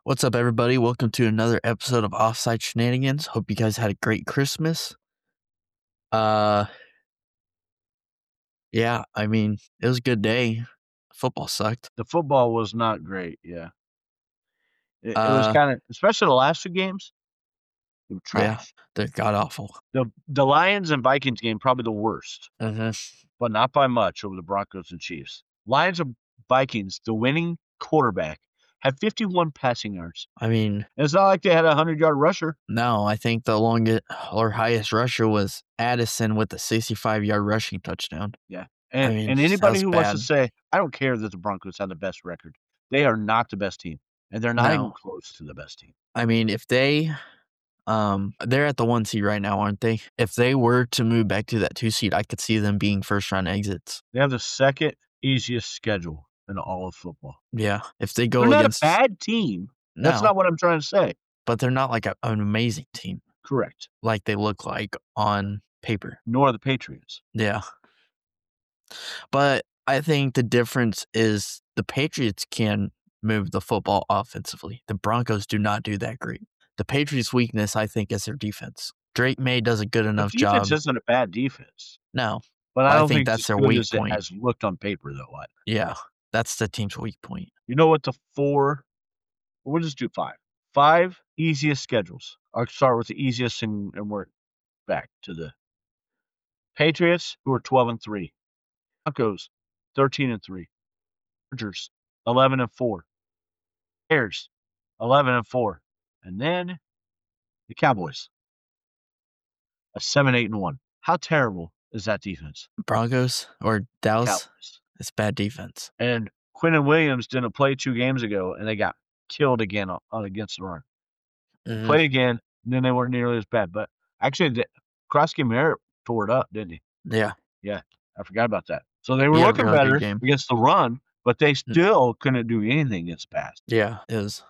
What's up, everybody? Welcome to another episode of Offside Shenanigans. Hope you guys had a great Christmas. Yeah, I mean, it was a good day. Football sucked. The football was not great. Yeah, it was kind of, especially the last two games, they were Yeah, trash. they're god awful. The Lions and Vikings game probably the worst, Mm-hmm. but not by much over the Broncos and Chiefs. Lions and Vikings, the winning quarterback, had 51 passing yards. I mean, And it's not like they had a 100-yard rusher. no, I think the longest or highest rusher was Addison with a 65-yard rushing touchdown. Yeah, I and mean, and that anybody was who wants to bad. say, I don't care that the Broncos have the best record. They are not the best team, and they're not even No. close to the best team. I mean, if they, they're at the 1 seed right now, aren't they? If they were to move back to that 2 seed, I could see them being first round exits. They have the second easiest schedule in all of football. Yeah, if they go They're not against a bad team. That's no, not what I'm trying to say. but they're not like an amazing team Correct. like they look like on paper. Nor the Patriots. Yeah, but I think the difference is the Patriots can move the football offensively. The Broncos do not do that great. The Patriots' weakness, I think, is their defense. Drake May does a good The enough defense job. isn't a bad defense, No, but I I don't think think it's that's as their good weak as it point. has looked on paper, though. Either. Yeah, that's the team's weak point. You know what the four? We'll just do five. 5 easiest schedules. I'll start with the easiest and work back to the Patriots, who are 12-3. Broncos, 13-3. Chargers, 11-4. Bears, 11-4. And then the Cowboys, a 7-8-1. How terrible is that defense? Broncos or Dallas, Cowboys. it's bad defense. And Quinnen Williams didn't play 2 games ago, and they got killed again on against the run. Mhm. Played again, and then they weren't nearly as bad. But actually, Krosky Merritt tore it up, didn't he? Yeah, Yeah, I forgot about that. So they were He had a looking really good better game. against the run, but they still couldn't do anything against the pass. yeah, it was.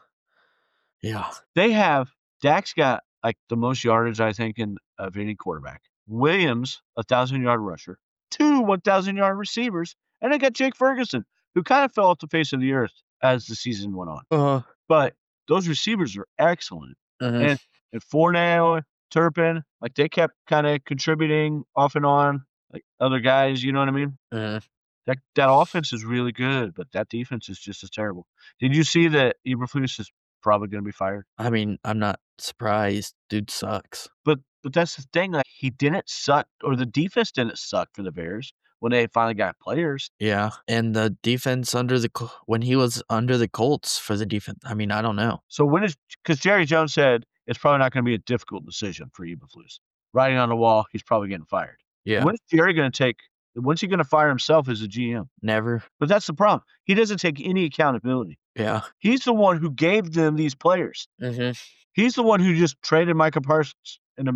Yeah, They have Dak's got like the most yardage I think of any quarterback. Williams, 1,000-yard rusher, 2 1,000-yard receivers, and they got Jake Ferguson, who kind of fell off the face of the earth as the season went on. But those receivers are excellent. Mhm. And Fournette, Turpin, like they kept kind of contributing off and on, like other guys. You know what I mean? Mhm. That offense is really good, but that defense is just as terrible. Did you see that Eberflus is probably going to be fired? I mean, I'm not surprised. Dude sucks. But that's the thing. Like he didn't suck, or the defense didn't suck for the Bears when they finally got players. Yeah, and the defense when he was under the Colts for the defense, I mean, I don't know. So because Jerry Jones said it's probably not going to be a difficult decision for Eberflus. Writing on the wall, he's probably getting fired. Yeah, When's Jerry going to take? When's he going to fire himself as a GM? never. But that's the problem. He doesn't take any accountability. Yeah. He's the one who gave them these players. Mm-hmm. He's the one who just traded Micah Parsons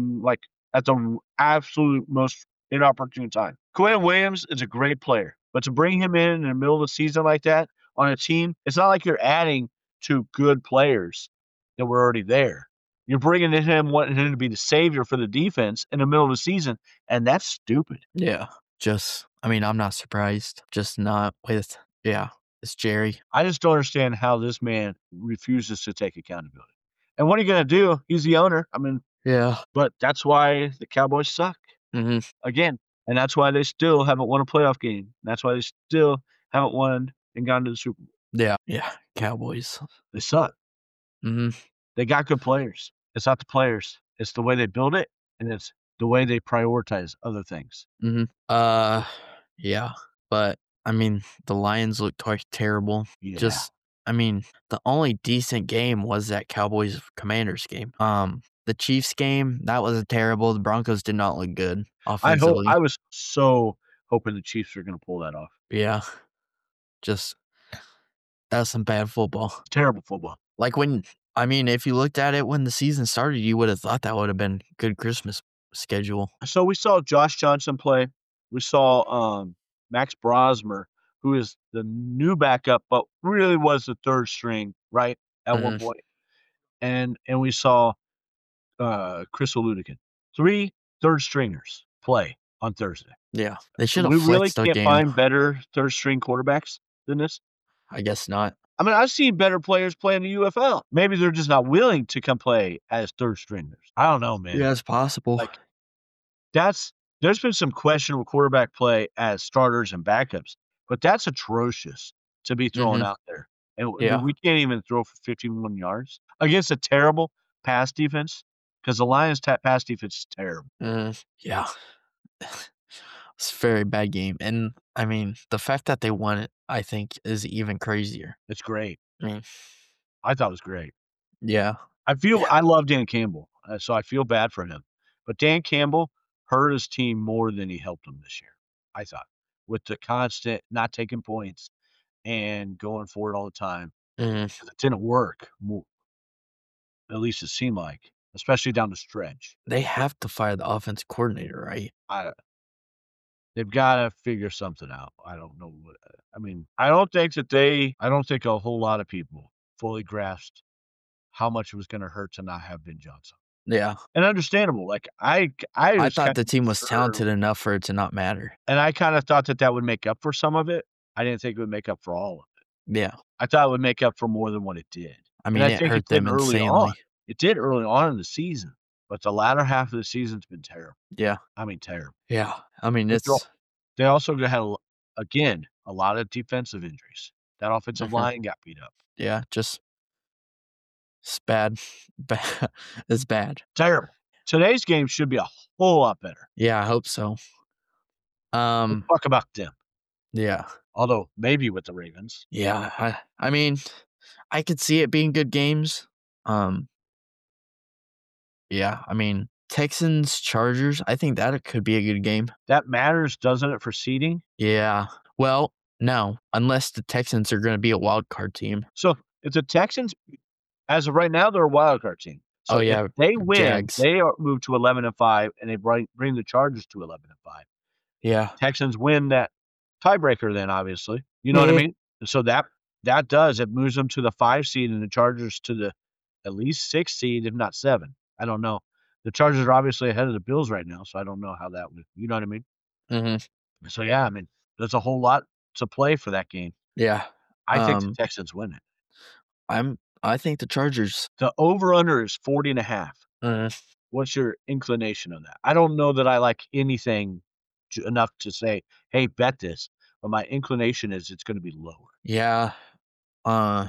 at the absolute most inopportune time. Quinnen Williams is a great player, but to bring him in the middle of the season like that on a team, it's not like you're adding 2 good players that were already there. You're bringing in him, wanting him to be the savior for the defense in the middle of the season, and that's stupid. Yeah. I mean, I'm not surprised. Just not with, it's Jerry. I just don't understand how this man refuses to take accountability. And what are you going to do? He's the owner. I mean, Yeah. but that's why the Cowboys suck. Mm-hmm. Again, and that's why they still haven't won a playoff game. That's why they still haven't won and gone to the Super Bowl. Yeah. Yeah. Cowboys. They suck. Mm-hmm. They got good players. It's not the players. It's the way they build it, and it's the way they prioritize other things. Mm-hmm. Yeah. But, I mean, the Lions looked terrible. Yeah. I mean, the only decent game was that Cowboys-Commanders game. The Chiefs game, that was terrible. The Broncos did not look good offensively. I was so hoping the Chiefs were going to pull that off. Yeah. That was some bad football. Terrible football. Like if you looked at it when the season started, you would have thought that would have been good Christmas schedule. So we saw Josh Johnson play. We saw Max Brosmer, who is the new backup, but really was the 3rd string, right, at one point. And we saw Chris Oludekin. 3 3rd stringers play on Thursday. Yeah, they should have We really flexed the can't game. find better 3rd string quarterbacks than this. I guess not. I mean, I've seen better players play in the UFL. Maybe they're just not willing to come play as third stringers. I don't know, man. Yeah, it's possible. Like, there's been some questionable quarterback play as starters and backups, but that's atrocious to be thrown out there. And Yeah. we can't even throw for 51 yards against a terrible pass defense because the Lions' pass defense is terrible. Yeah. It's a very bad game. And, I mean, the fact that they won it, I think, is even crazier. It's great. I mean, I thought it was great. yeah. I love Dan Campbell, so I feel bad for him. But Dan Campbell hurt his team more than he helped them this year, I thought, with the constant not taking points and going for it all the time. It didn't work, at least it seemed like, especially down the stretch. They have to fire the offense coordinator, right? They've got to figure something out. I don't know what. I mean, I don't think a whole lot of people fully grasped how much it was going to hurt to not have Ben Johnson. Yeah. And understandable. Like, I thought the team was talented enough for it to not matter. And I kind of thought that would make up for some of it. I didn't think it would make up for all of it. Yeah. I thought it would make up for more than what it did. I mean, it hurt them insanely. It did early on in the season, but the latter half of the season's been terrible. Yeah. I mean, terrible. Yeah. I mean, they also had, again, a lot of defensive injuries. That offensive line got beat up. Yeah, just it's bad. It's bad. Terrible. Today's game should be a whole lot better. Yeah, I hope so. Let's talk about them. Yeah. Although, maybe with the Ravens. Yeah. I mean, I could see it being good games. Yeah, I mean, Texans, Chargers, I think that could be a good game. That matters, doesn't it, for seeding? Yeah. Well, no, unless the Texans are going to be a wild card team. So, if the Texans, as of right now, they're a wild card team. So if they win, Jags. they move to 11-5, and they bring the Chargers to 11-5. Yeah. Texans win that tiebreaker then, obviously. You know what I mean? So that it moves them to the 5 seed and the Chargers to the at least 6 seed, if not 7. I don't know. The Chargers are obviously ahead of the Bills right now, so I don't know how that would, you know what I mean? Mm-hmm. So, yeah, I mean, there's a whole lot to play for that game. Yeah. I think the Texans win it. I think the Chargers. The over-under is 40.5. What's your inclination on that? I don't know that I like anything enough to say, hey, bet this. But my inclination is it's going to be lower. Yeah. I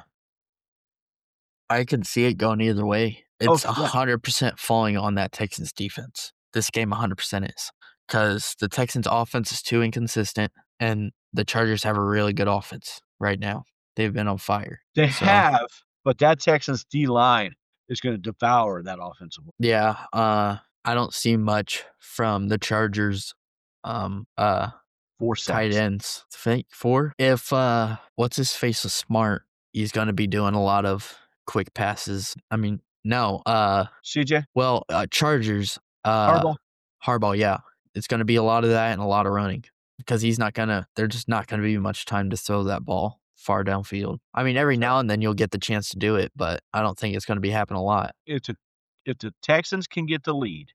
can see it going either way. It's 100% falling on that Texans defense. This game 100% is. Because the Texans offense is too inconsistent, and the Chargers have a really good offense right now. They've been on fire. They have, but that Texans D-line is going to devour that offensive line. Yeah, I don't see much from the Chargers 4 sacks. tight ends. 4? If what's his face is smart, he's going to be doing a lot of quick passes. I mean, no. CJ? Well, Chargers. Harbaugh, yeah. It's going to be a lot of that and a lot of running because there's just not going to be much time to throw that ball far downfield. I mean, every now and then you'll get the chance to do it, but I don't think it's going to be happening a lot. If the Texans can get the lead,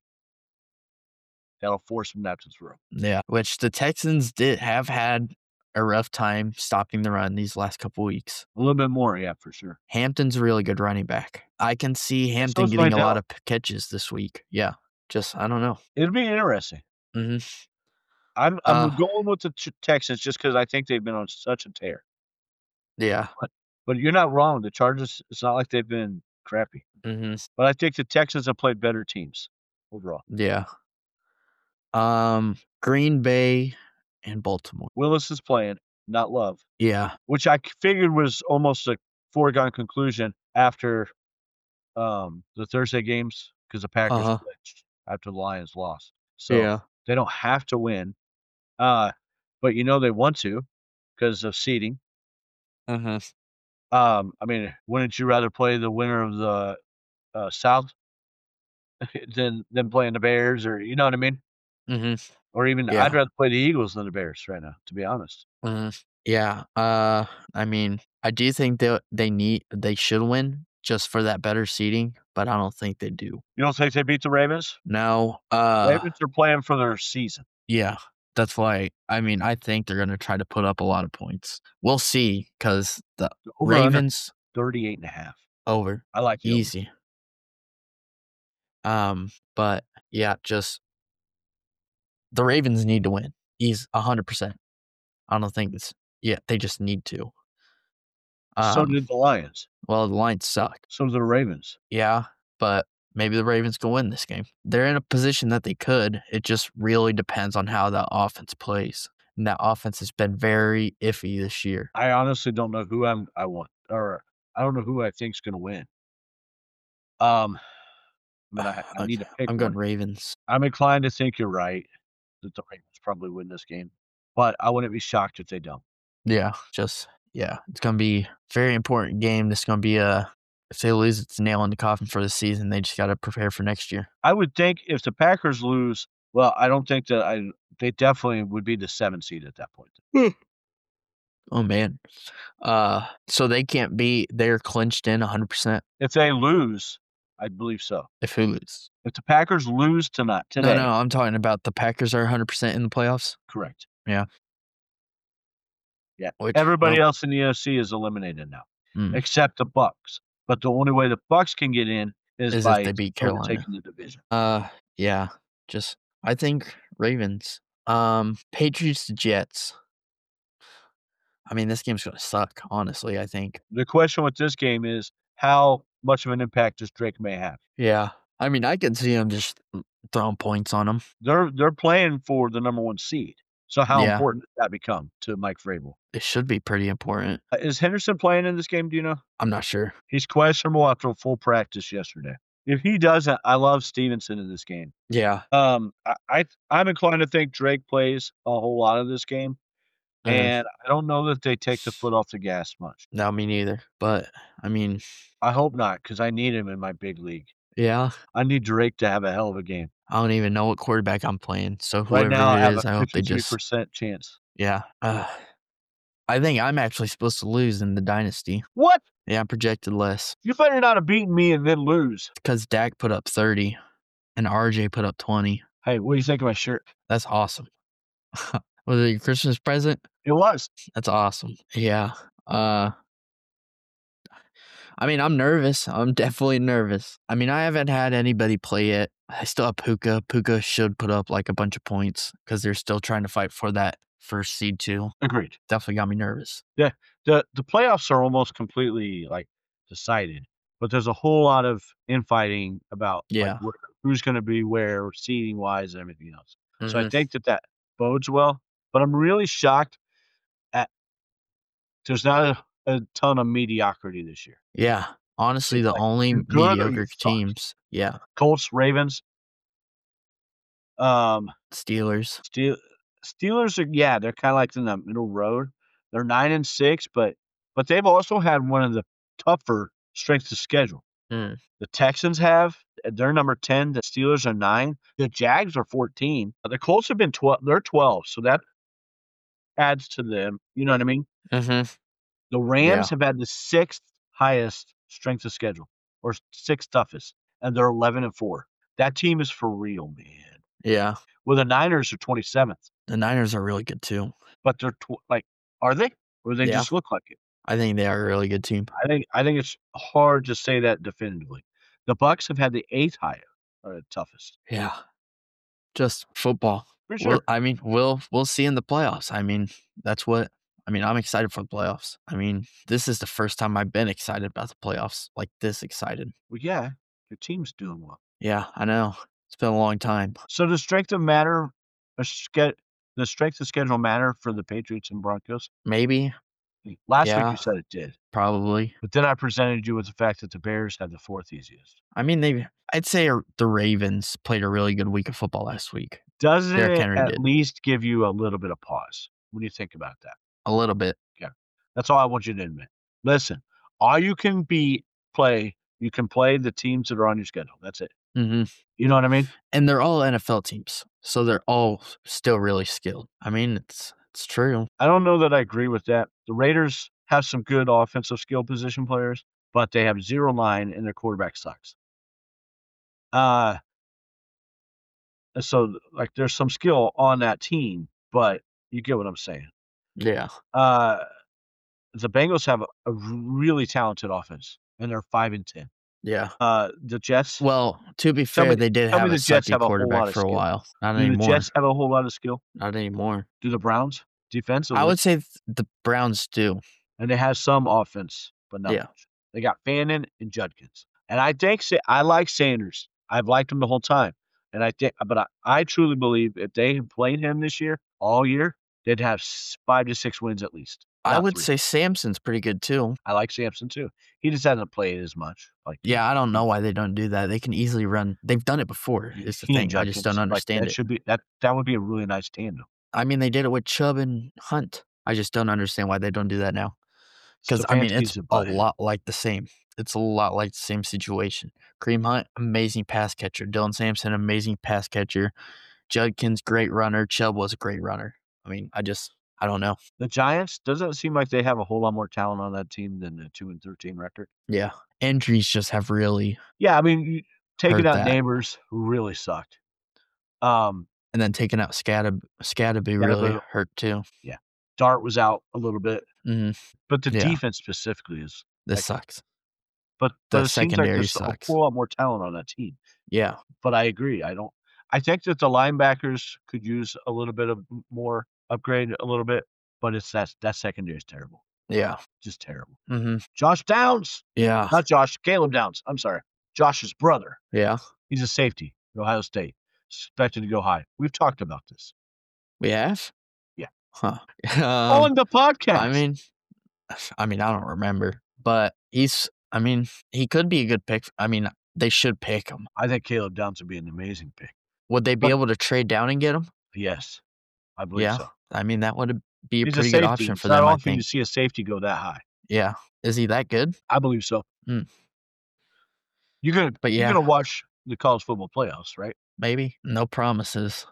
that'll force them not to throw. Yeah, which the Texans have had a rough time stopping the run these last couple weeks. A little bit more, yeah, for sure. Hampton's a really good running back. I can see Hampton getting a lot of catches this week. Yeah, just I don't know. It'll be interesting. Mm-hmm. I'm going with the Texans just because I think they've been on such a tear. Yeah. But you're not wrong. The Chargers, it's not like they've been crappy. Mm-hmm. But I think the Texans have played better teams overall. Yeah. Green Bay and Baltimore. Willis is playing, not Love. Yeah. Which I figured was almost a foregone conclusion after the Thursday games because the Packers glitched after the Lions lost. So they don't have to win. But they want to because of seeding. Mm-hmm. I mean, wouldn't you rather play the winner of the South than playing the Bears, or you know what I mean? Mm-hmm. Or even I'd rather play the Eagles than the Bears right now, to be honest. Mm-hmm. Yeah. I mean, I do think they should win just for that better seeding, but I don't think they do. You don't think they beat the Ravens? No. Ravens are playing for their season. Yeah. That's why, I mean, I think they're going to try to put up a lot of points. We'll see, because the Over under Ravens 38.5. over. I like the over. Easy. But yeah, just the Ravens need to win. He's 100%. I don't think they just need to. So did the Lions. Well, the Lions suck. So did the Ravens. Yeah, but maybe the Ravens can win this game. They're in a position that they could. It just really depends on how that offense plays. And that offense has been very iffy this year. I honestly don't know who I want, or I don't know who I think's going to win. But I need to pick I'm one. going Ravens. I'm inclined to think you're right, that the Ravens probably win this game, but I wouldn't be shocked if they don't. Yeah, it's going to be a very important game. This is going to be if they lose, it's a nail in the coffin for the season. They just got to prepare for next year. I would think if the Packers lose, well, I don't think that they definitely would be the 7th seed at that point. Oh, man. So they can't be, they're clinched in 100%. If they lose, I believe so. If who lose? If the Packers lose today. No, I'm talking about the Packers are 100% in the playoffs. Correct. Yeah. Yeah. Everybody else in the NFC is eliminated now, except the Bucs. But the only way the Bucs can get in is by if they beat Carolina, overtaking the division. Yeah. Just I think Ravens. Patriots to Jets. I mean, this game's gonna suck, honestly, I think. The question with this game is how much of an impact does Drake May have? Yeah. I mean, I can see him just throwing points on them. They're playing for the number 1 seed. So how important does that become to Mike Vrabel? It should be pretty important. Is Henderson playing in this game, do you know? I'm not sure. He's questionable after a full practice yesterday. If he doesn't, I love Stevenson in this game. Yeah. I'm inclined to think Drake plays a whole lot of this game. And I don't know that they take the foot off the gas much. No, me neither. But, I mean, I hope not, because I need him in my big league. Yeah. I need Drake to have a hell of a game. I don't even know what quarterback I'm playing. So whoever Right now, it is, I hope they just 53% chance. Yeah. I think I'm actually supposed to lose in the dynasty. What? Yeah, I'm projected less. You better not have beaten me and then lose. Because Dak put up 30 and RJ put up 20. Hey, what do you think of my shirt? That's awesome. Was it your Christmas present? It was. That's awesome. Yeah. I mean, I'm nervous. I'm definitely nervous. I mean, I haven't had anybody play it. I still have Puka. Puka should put up like a bunch of points because they're still trying to fight for that first seed too. Agreed. Definitely got me nervous. Yeah. The playoffs are almost completely like decided, but there's a whole lot of infighting about who's going to be where seeding wise and everything else. So I think that bodes well, but I'm really shocked at there's not a ton of mediocrity this year. Yeah. Honestly, the only mediocre teams. Yeah. Colts, Ravens. Steelers. Steelers are they're kind of like in the middle road. They're 9-6, but they've also had one of the tougher strengths of schedule. The Texans they're number 10. The Steelers are 9. The Jags are 14. The Colts have been 12. They're 12, so that adds to them. You know what I mean? Mm-hmm. The Rams have had the 6th highest strength of schedule, or 6th toughest, and they're 11-4. That team is for real, man. Yeah. Well, the Niners are 27th. The Niners are really good too. But they're are they? Or they just look like it? I think they are a really good team. I think it's hard to say that definitively. The Bucs have had the 8th highest, or toughest. Yeah. Just football. For sure. I mean, we'll see in the playoffs. I mean, I'm excited for the playoffs. I mean, this is the first time I've been excited about the playoffs, like this excited. Well, yeah, your team's doing well. Yeah, I know. It's been a long time. So the strength of schedule matter for the Patriots and Broncos? Maybe. Last week you said it did. Probably. But then I presented you with the fact that the Bears had the 4th easiest. I mean, I'd say the Ravens played a really good week of football last week. Doesn't it at least give you a little bit of pause when you think about that? A little bit. Yeah. That's all I want you to admit. Listen, all you can play the teams that are on your schedule. That's it. Mm-hmm. You know what I mean? And they're all NFL teams, so they're all still really skilled. I mean, it's true. I don't know that I agree with that. The Raiders have some good offensive skill position players, but they have 0 line and their quarterback sucks. So like there's some skill on that team, but you get what I'm saying. Yeah. The Bengals have a really talented offense, and they're 5-10. Yeah. The Jets. Well, to be Tell fair, me, they did tell have me a the Jets sucky have a whole quarterback lot of for a skill. while. Not Do the anymore. Jets have a whole lot of skill? Not anymore. Do the Browns defensively? I would say the Browns do. And they have some offense, but not Yeah. much. They got Fannin and Judkins, and I think I like Sanders. I've liked him the whole time, and I truly believe if they had played him this year, all year, they'd have 5 to 6 wins at least. I Not would 3. say Samson's pretty good too. I like Sampson too. He just hasn't played as much. Yeah, I don't know why they don't do that. They can easily run. They've done it before. Is the he and thing. I just Judkins, don't understand that it. should be that would be a really nice tandem. I mean, they did it with Chubb and Hunt. I just don't understand why they don't do that now. Because I mean, it's Stefanski's a a butthead. lot like the same. It's a lot like the same situation. Kareem Hunt, amazing pass catcher. Dylan Sampson, amazing pass catcher. Judkins, great runner. Chubb was a great runner. I mean, I don't know. The Giants, doesn't it seem like they have a whole lot more talent on that team than the 2-13 record? Yeah, injuries just have really Yeah, I mean, taking hurt out that. Neighbors really sucked. And then taking out Scadaboo really Scadaboo. hurt too. Yeah. Dart was out a little bit. Mhm. But the Yeah. defense specifically is This sucks. but The it seems like secondary there's sucks. a whole lot more talent on that team. Yeah. But I agree. I think that the linebackers could use a little bit of more upgrade a little bit, but that secondary is terrible. Yeah. Just terrible. Mhm. Josh Downs. Yeah. Not Josh, Caleb Downs. I'm sorry. Josh's brother. Yeah. He's a safety at Ohio State. Expected to go high. We've talked about this. We have? Yeah. Huh. On the podcast. I mean, I don't remember, but he could be a good pick. I mean, they should pick him. I think Caleb Downs would be an amazing pick. Would they be able to trade down and get him? Yes. I believe so. I mean, that would be a He's pretty a good safety. option It's for not them, I often you think. see a safety go that high. Yeah. Is he that good? I believe so. You're gonna watch the college football playoffs, right? Maybe. No promises.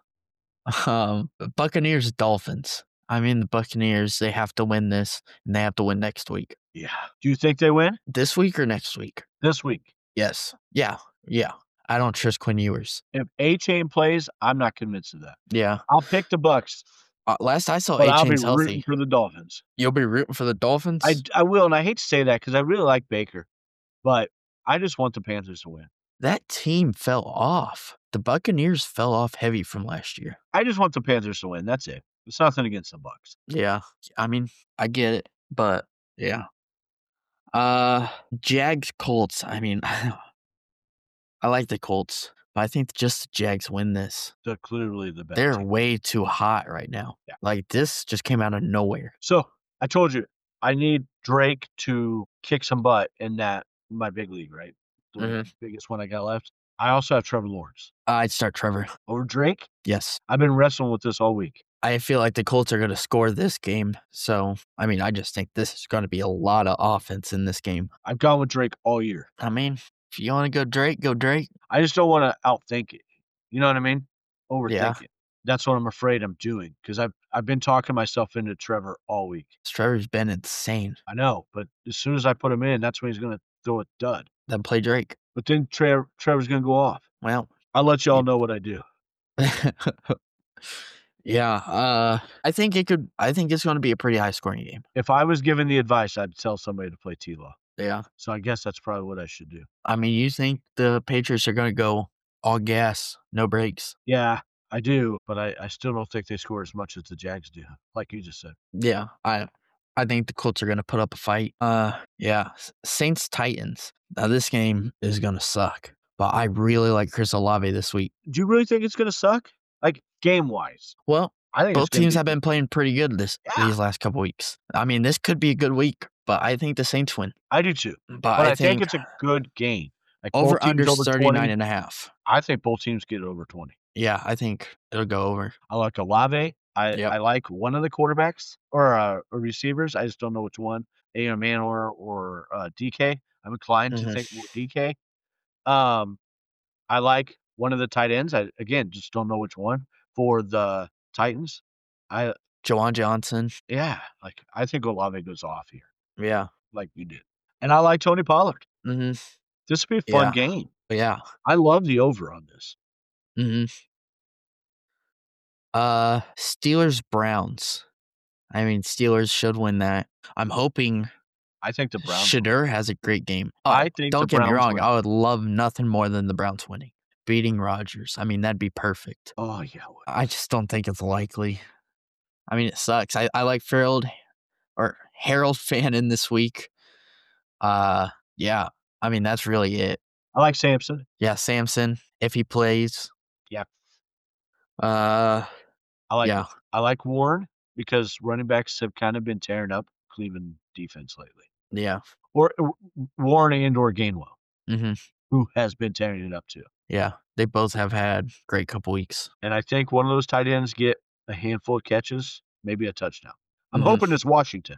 Buccaneers, Dolphins. I mean, the Buccaneers, they have to win this, and they have to win next week. Yeah. Do you think they win? This week or next week? This week. Yes. Yeah. I don't trust Quinn Ewers. If A-Chain plays, I'm not convinced of that. Yeah. I'll pick the Bucks. Last I saw, but I'll be A-Chain's healthy. rooting for the Dolphins. You'll be rooting for the Dolphins? I will, and I hate to say that because I really like Baker, but I just want the Panthers to win. That team fell off. The Buccaneers fell off heavy from last year. I just want the Panthers to win. That's it. It's nothing against the Bucks. Yeah. I mean, I get it, but yeah. Jags, Colts. I mean, I like the Colts, but I think just the Jags win this. They're clearly the best. They're team. way too hot right now. Yeah. Like, this just came out of nowhere. So, I told you, I need Drake to kick some butt in my big league, right? The biggest one I got left. I also have Trevor Lawrence. I'd start Trevor. Over Drake? Yes. I've been wrestling with this all week. I feel like the Colts are going to score this game. So, I mean, I just think this is going to be a lot of offense in this game. I've gone with Drake all year. I mean, if you want to go Drake, go Drake. I just don't want to outthink it. You know what I mean? Overthink Yeah. it. That's what I'm afraid I'm doing because I've been talking myself into Trevor all week. Trevor's been insane. I know, but as soon as I put him in, that's when he's going to throw a dud. Then play Drake. But then Trevor's going to go off. Well, I'll let y'all know what I do. Yeah, I think it's going to be a pretty high scoring game. If I was given the advice, I'd tell somebody to play T-Law. Yeah. So I guess that's probably what I should do. I mean, you think the Patriots are going to go all gas, no brakes? Yeah, I do, but I still don't think they score as much as the Jags do, like you just said. Yeah, I think the Colts are going to put up a fight. Yeah, Saints Titans. Now this game is going to suck, but I really like Chris Olave this week. Do you really think it's going to suck? Like game wise? Well, I think both teams have been playing pretty good these last couple weeks. I mean, this could be a good week, but I think the Saints win. I do too. But I think it's a good game. Like over under 39 20. and a half. I think both teams get over 20. Yeah, I think it'll go over. I like Olave. I like one of the quarterbacks or receivers. I just don't know which one. Manor or DK. I'm inclined to think more DK. I like one of the tight ends. I again just don't know which one for the Titans. Jawan Johnson. Yeah, like I think Olave goes off here. Yeah, like you did. And I like Tony Pollard. Mm-hmm. This would be a fun game. Yeah, I love the over on this. Mm-hmm. Steelers Browns. I mean, Steelers should win that. I'm hoping I think the Browns win. Shadur has a great game. Oh, I think don't the get me Browns wrong. win. I would love nothing more than the Browns winning, beating Rodgers. I mean, that'd be perfect. Oh, yeah. I just don't think it's likely. I mean, it sucks. I like Harold Fannin this week. Yeah. I mean, that's really it. I like Samson. Yeah, Samson, if he plays. Yeah. Yeah. I like Warren because running backs have kind of been tearing up Cleveland defense lately. Yeah. Or Warren and/or Gainwell, Mm-hmm. who has been tearing it up too. Yeah, they both have had great couple weeks. And I think one of those tight ends get a handful of catches, maybe a touchdown. I'm Mm-hmm. hoping it's Washington.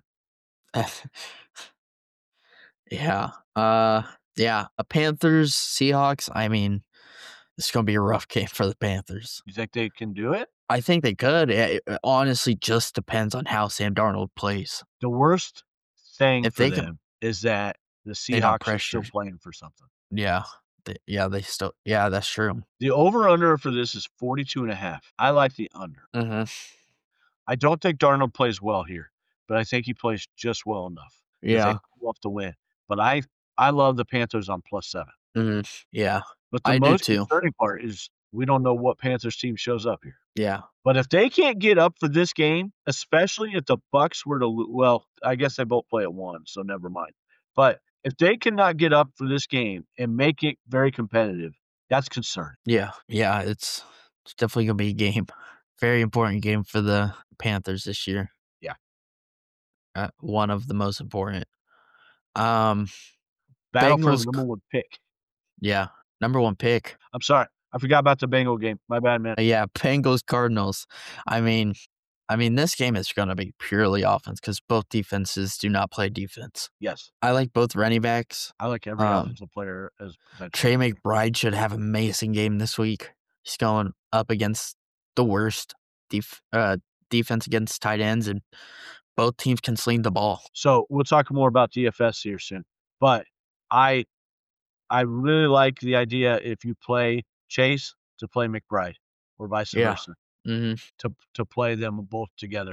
Yeah. Yeah. Panthers, Seahawks. I mean, it's going to be a rough game for the Panthers. You think they can do it? I think they could. It honestly just depends on how Sam Darnold plays. The worst thing If for they them is that the They're not Seahawks are still pressured. playing for something. Yeah. They still. Yeah, that's true. The over-under for this is 42.5. I like the under. Mm-hmm. I don't think Darnold plays well here, but I think he plays just well enough. Yeah. They pull off the win. But I love the Panthers on +7. Mm-hmm. Yeah. But the I do most too. concerning part is we don't know what Panthers team shows up here. Yeah. But if they can't get up for this game, especially if the Bucks were to well, I guess they both play at 1, so never mind. But if they cannot get up for this game and make it very competitive, that's concerning. Yeah. Yeah. It's definitely gonna be a game. Very important game for the Panthers this year. Yeah. One of the most important. Battle for Bengals. the number 1 pick. Yeah. Number 1 pick. I'm sorry. I forgot about the Bengal game. My bad, man. Yeah, Bengals Cardinals. I mean, this game is going to be purely offense because both defenses do not play defense. Yes. I like both running backs. I like every offensive player as potential. Trey McBride should have an amazing game this week. He's going up against the worst defense against tight ends, and both teams can sling the ball. So we'll talk more about DFS here soon. But I really like the idea if you play Chase to play McBride or vice versa. Mm-hmm. To play them both together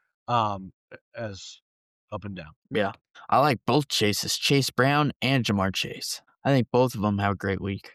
as up and down. Yeah. I like both Chases, Chase Brown and Jamar Chase. I think both of them have a great week.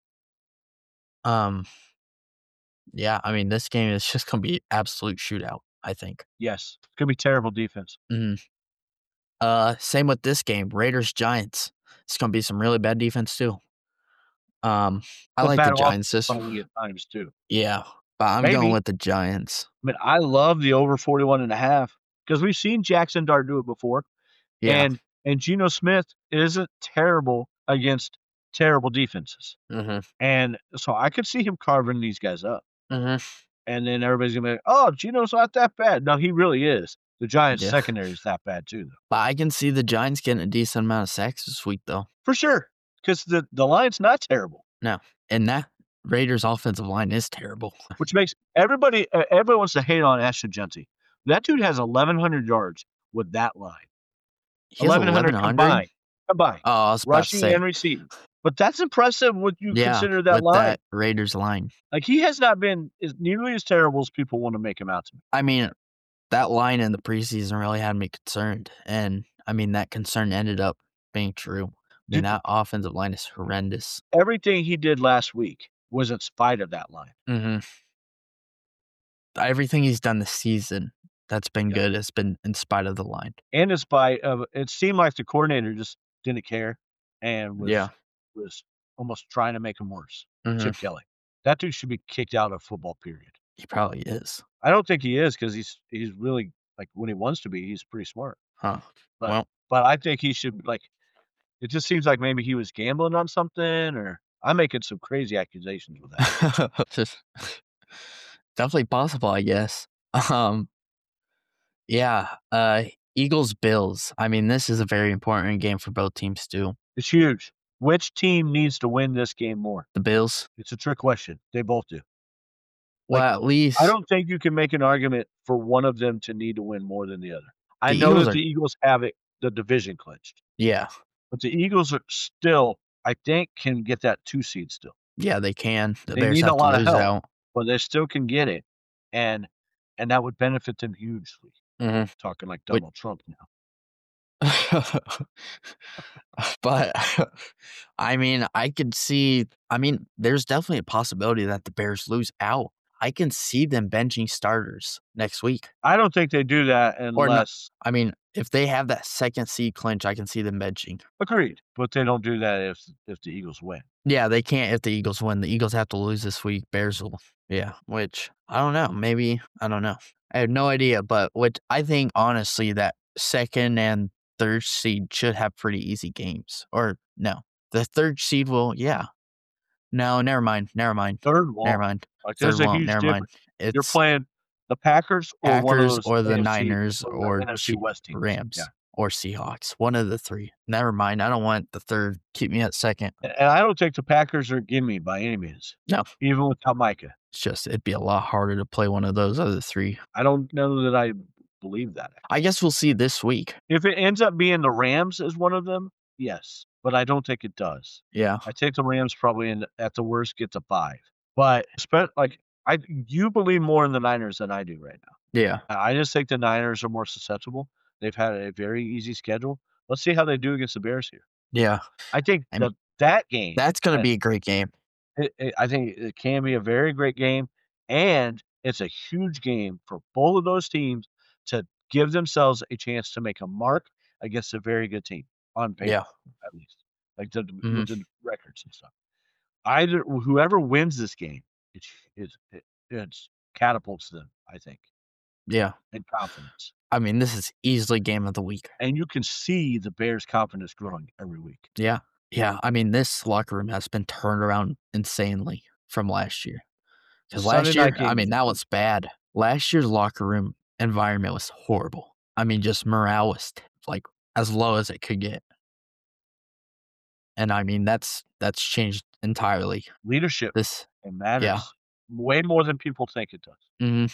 Yeah, I mean, this game is just going to be absolute shootout, I think. Yes. It's going to be terrible defense. Mm-hmm. Same with this game, Raiders-Giants. It's going to be some really bad defense, too. I like the Giants this at times, too. Yeah, but I'm going with the Giants. I mean, I love the over 41.5 because we've seen Jackson Dart do it before. Yeah. And Geno Smith isn't terrible against terrible defenses. Mm-hmm. And so I could see him carving these guys up. Mm-hmm. And then everybody's going to be like, oh, Geno's not that bad. No, he really is. The Giants' secondary is that bad, too, though. But I can see the Giants getting a decent amount of sacks this week, though. For sure. Because the line's not terrible. No. And that Raiders' offensive line is terrible. Which makes everyone wants to hate on Ashton Jeanty. That dude has 1,100 yards with that line. 1,100 combined. Oh, I was about rushing to say. and receiving. But that's impressive what you consider that with line. That Raiders line. Like, he has not been nearly as terrible as people want to make him out to be. I mean, that line in the preseason really had me concerned. And, I mean, that concern ended up being true. I mean, that offensive line is horrendous. Everything he did last week was in spite of that line. Mm-hmm. Everything he's done this season that's been good has been in spite of the line. And in spite of, it seemed like the coordinator just didn't care and was almost trying to make him worse. Mm-hmm. Chip Kelly. That dude should be kicked out of football, period. He probably is. I don't think he is because he's really, like, when he wants to be, he's pretty smart. Huh. But I think he should, like, it just seems like maybe he was gambling on something, or I'm making some crazy accusations with that. Definitely possible, I guess. Eagles-Bills. I mean, this is a very important game for both teams, too. It's huge. Which team needs to win this game more? The Bills. It's a trick question. They both do. Well, at least I don't think you can make an argument for one of them to need to win more than the other. I know that the Eagles have the division clinched. Yeah. But the Eagles are still, I think, can get that 2 seed still. Yeah, they can. The they Bears need have a lot to lose of help, out. but they still can get it. and that would benefit them hugely. Mhm. Talking like Which Donald Trump now. but, I mean, there's definitely a possibility that the Bears lose out. I can see them benching starters next week. I don't think they do that Or not. unless I mean, if they have that second seed clinch, I can see them benching. agreed, but they don't do that if the Eagles win. Yeah, they can't if the Eagles win. The Eagles have to lose this week. Bears will. Yeah, which I don't know. Maybe I don't know. I have no idea, but what I think honestly that second and third seed should have pretty easy games. Or no, the third seed will. Yeah, no, never mind. Third won't. Like, Third there's a won't. huge Never mind. difference. You're It's playing the Packers or one of Packers those or the AFC Niners or or the NFC West teams. Rams Yeah. or Seahawks. One of the three. Never mind. I don't want the third. Keep me at second. And I don't think the Packers are a gimme by any means. No. Even without Micah. It's just it'd be a lot harder to play one of those other three. I don't know that I believe that. I guess we'll see this week. If it ends up being the Rams as one of them, yes. But I don't think it does. Yeah. I think the Rams probably at the worst get to 5. But you believe more in the Niners than I do right now. Yeah. I just think the Niners are more susceptible. They've had a very easy schedule. Let's see how they do against the Bears here. Yeah. I think that game. That's going to be a great game. I think it can be a very great game, and it's a huge game for both of those teams to give themselves a chance to make a mark against a very good team on paper, at least, like with the records and stuff. Whoever wins this game, it catapults them, I think. Yeah. And confidence. I mean, this is easily game of the week. And you can see the Bears' confidence growing every week. Yeah. Yeah. I mean, this locker room has been turned around insanely from last year. Because last year, I mean, that was bad. Last year's locker room environment was horrible. I mean, just morale was like as low as it could get. And I mean, that's changed entirely. Leadership it matters way more than people think it does. Mm-hmm.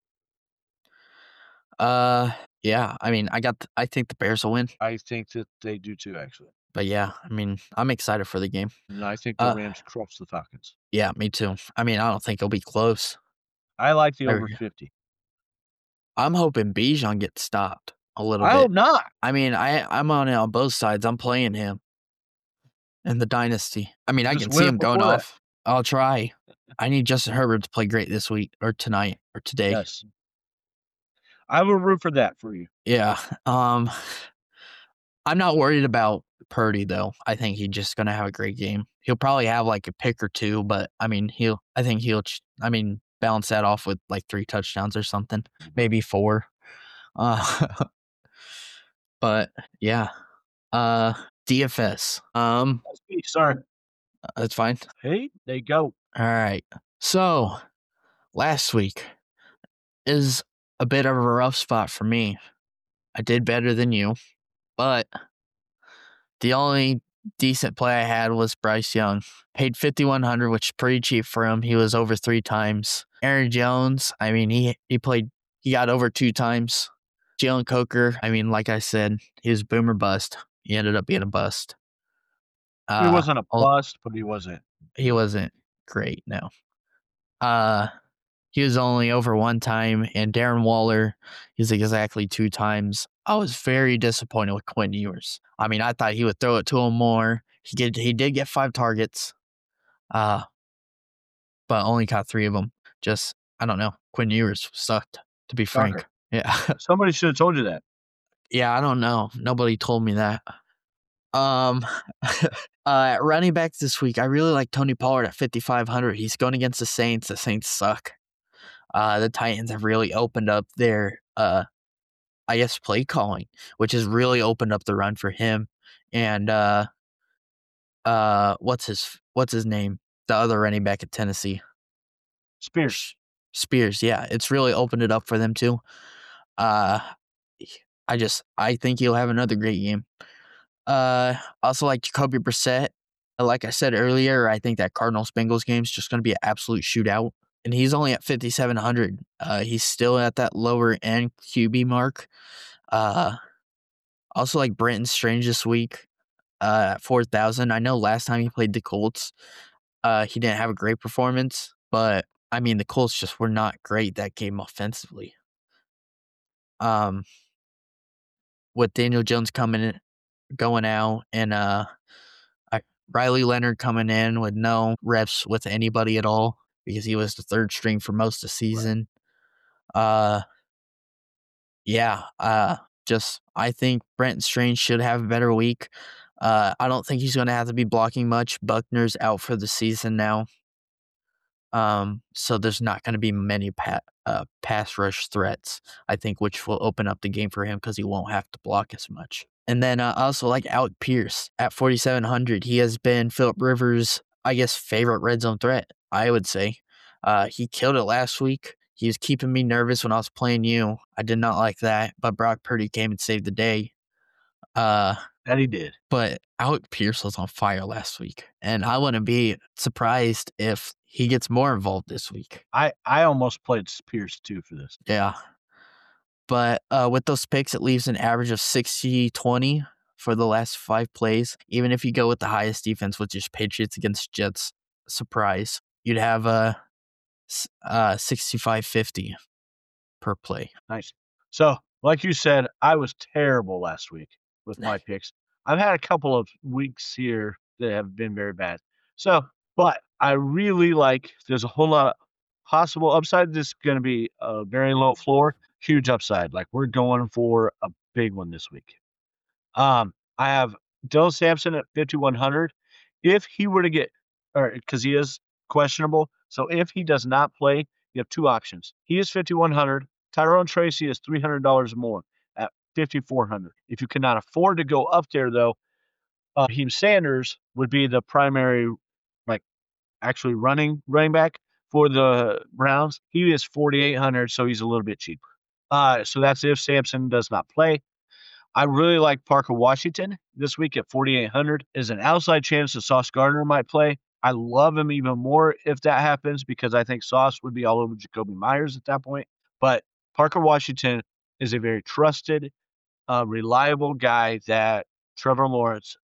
Yeah. I mean, I think the Bears will win. I think that they do too, actually. But yeah, I mean, I'm excited for the game. And I think the Rams crush the Falcons. Yeah, me too. I mean, I don't think it'll be close. I like the over 50. I'm hoping Bijan gets stopped a little bit. I hope not. I mean, I'm on it on both sides. I'm playing him in the dynasty. I mean, I can see him going off. I'll try. I need Justin Herbert to play great this week or tonight or today. Yes. I will root for that for you. Yeah. I'm not worried about Purdy though. I think he's just gonna have a great game. He'll probably have like a pick or two, but I mean, he'll balance that off with like 3 touchdowns or something, maybe 4. But yeah, DFS. Sorry, that's fine. Hey, there you go. All right. So last week is a bit of a rough spot for me. I did better than you, but the only decent play I had was Bryce Young. Paid $5,100, which is pretty cheap for him. He was over 3 times. Aaron Jones, I mean, he got over 2 times. Jalen Coker, I mean, like I said, he was boom or bust. He ended up being a bust. He wasn't a bust, but he wasn't. He wasn't great, no. He was only over 1 time, and Darren Waller, he's exactly 2 times. I was very disappointed with Quinn Ewers. I mean, I thought he would throw it to him more. He did get 5 targets, but only caught 3 of them. Just, I don't know. Quinn Ewers sucked, to be frank. Yeah. Somebody should have told you that. Yeah, I don't know. Nobody told me that. At running back this week, I really like Tony Pollard at 5,500. He's going against the Saints. The Saints suck. The Titans have really opened up their, I guess, play calling, which has really opened up the run for him. And what's his name? The other running back at Tennessee, Spears. Yeah, it's really opened it up for them too. I think he'll have another great game. Also like Jacoby Brissett. Like I said earlier, I think that Cardinals-Bengals game is just going to be an absolute shootout. And he's only at 5,700. He's still at that lower end QB mark. Also like Brenton Strange this week at 4,000. I know last time he played the Colts, he didn't have a great performance, but I mean, the Colts just were not great that game offensively. With Daniel Jones going out, and Riley Leonard coming in with no reps with anybody at all because he was the third string for most of the season. Right. I think Brenton Strange should have a better week. I don't think he's going to have to be blocking much. Buckner's out for the season now. So there's not going to be many pass rush threats, I think, which will open up the game for him because he won't have to block as much. And then I also like Alec Pierce at 4,700. He has been Philip Rivers' favorite red zone threat, I would say. He killed it last week. He was keeping me nervous when I was playing you. I did not like that, but Brock Purdy came and saved the day. That he did. But Alec Pierce was on fire last week, and I wouldn't be surprised if he gets more involved this week. I almost played Pierce too for this. Yeah. But with those picks, it leaves an average of 60-20 for the last 5 plays. Even if you go with the highest defense, which is Patriots against Jets, surprise, you'd have a 65-50 per play. Nice. So, like you said, I was terrible last week with my picks. I've had a couple of weeks here that have been very bad. So, but I really like, there's a whole lot of possible upside. This is going to be a very low floor, huge upside. Like, we're going for a big one this week. I have Dylan Sampson at 5,100. If he were to get, or because he is questionable, so if he does not play, you have 2 options. He is 5,100. Tyrone Tracy is $300 more at 5,400. If you cannot afford to go up there, though, Raheem Sanders would be the primary, actually running back for the Browns. He is 4,800, so he's a little bit cheaper. So that's if Sampson does not play. I really like Parker Washington this week at 4,800. There's an outside chance that Sauce Gardner might play. I love him even more if that happens because I think Sauce would be all over Jacoby Myers at that point. But Parker Washington is a very trusted, reliable guy that Trevor Lawrence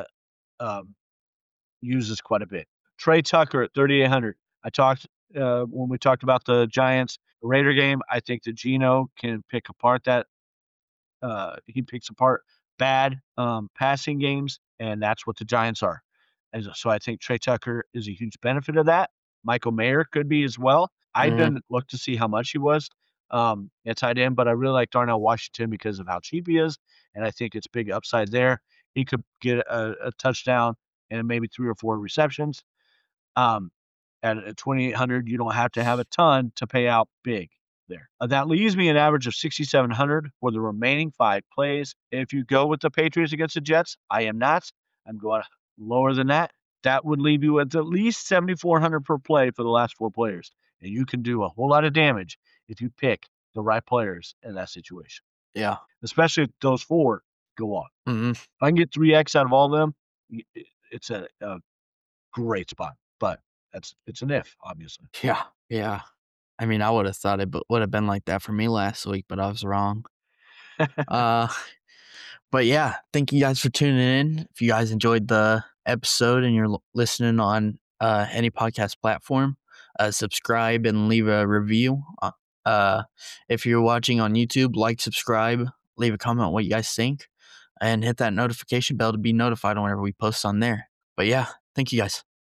uses quite a bit. Trey Tucker at 3,800. I talked when we talked about the Giants Raider game. I think that Geno can pick apart that. He picks apart bad passing games, and that's what the Giants are. And so I think Trey Tucker is a huge benefit of that. Michael Mayer could be as well. I didn't look to see how much he was at tight end, but I really like Darnell Washington because of how cheap he is, and I think it's big upside there. He could get a touchdown and maybe 3 or 4 receptions. At 2,800, you don't have to have a ton to pay out big there. That leaves me an average of 6,700 for the remaining 5 plays. If you go with the Patriots against the Jets, I am not. I'm going lower than that. That would leave you at least 7,400 per play for the last 4 players. And you can do a whole lot of damage if you pick the right players in that situation. Yeah. Especially if those 4 go on. Mm-hmm. If I can get 3x out of all of them, it's a great spot. But it's an if, obviously. Yeah. I mean, I would have thought it would have been like that for me last week, but I was wrong. But yeah, thank you guys for tuning in. If you guys enjoyed the episode and you're listening on any podcast platform, subscribe and leave a review. If you're watching on YouTube, like, subscribe, leave a comment on what you guys think, and hit that notification bell to be notified whenever we post on there. But yeah, thank you guys.